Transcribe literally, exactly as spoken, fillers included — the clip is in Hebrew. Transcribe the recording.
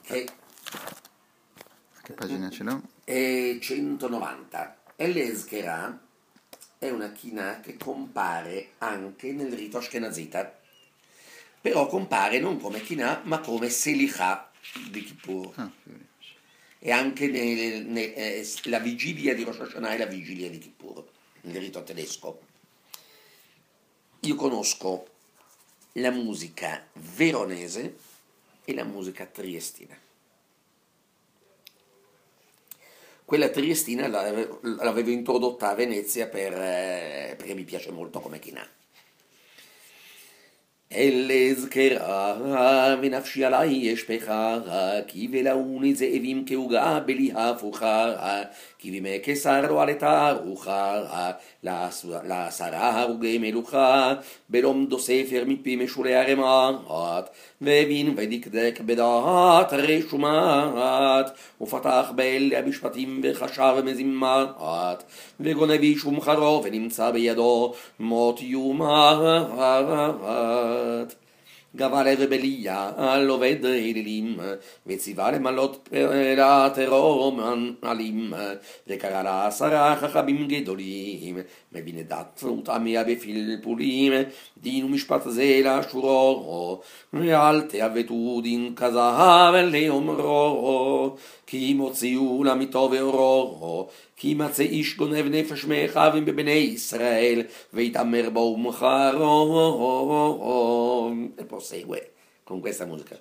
che Che pagina ce l'ho? è centonovanta. El-Ezkerà è una china che compare anche nel rito Ashkenazita, però compare non come china ma come Selichà di Kippur. Ah, E anche nel- ne- eh, la vigilia di Rosh Hashanah e la vigilia di Kippur, nel rito tedesco. Io conosco la musica veronese e la musica triestina. Quella triestina l'ave- l'avevo introdotta a Venezia per, eh, perché mi piace molto come chinà. El-Ezkerà ונפשי עלי אשפכה כי בלעוני זאבים כעוגה בלי הפוכה כי בימי קיסר על תערוכה לעשרה הרוגי מלוכה בלומדו ספר מפי משולי הרמ"ט והבין ודקדק בדעת רשומת ופתח באלה המשפטים וחשב מזימת וגונב אישום חרו ונמצא בידו מות יומת גבל רבליה על עובד אלילים וציווה למלות פרטרו מעלים וקרא לה עשרה חכמים גדולים מבין דת וטעמיה בפלפולים דין ומשפט זה לאשורו ואל תעוותו דין כזהב לאומרו כי מוציאו למיתו ואורו כי מצא איש גונב נפש מאחיו בבני ישראל והתעמר בו ומחרו. E prosegue con questa musica.